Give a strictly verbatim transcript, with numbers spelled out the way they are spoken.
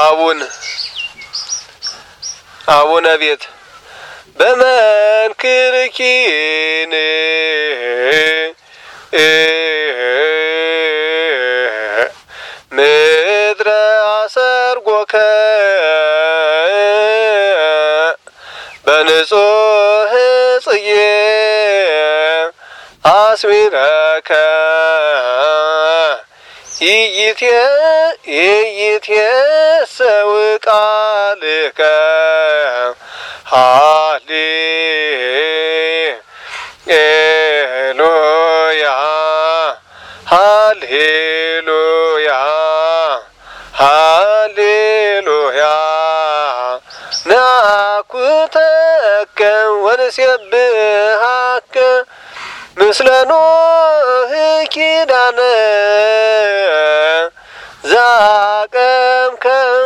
አቡን አቡነ ቤት በመንክርኪን ምድረ አሰርጎከ በንጹህ ጽዬ አስዊረከ ይይቴ ይይቴሰው ቃልከ ሃሌሉያ ሃሌሉያ ሃሌሉያ ናኩተከ ወንሴብሐከ ምስለ ኖህ ኪዳነ ዛቀምከ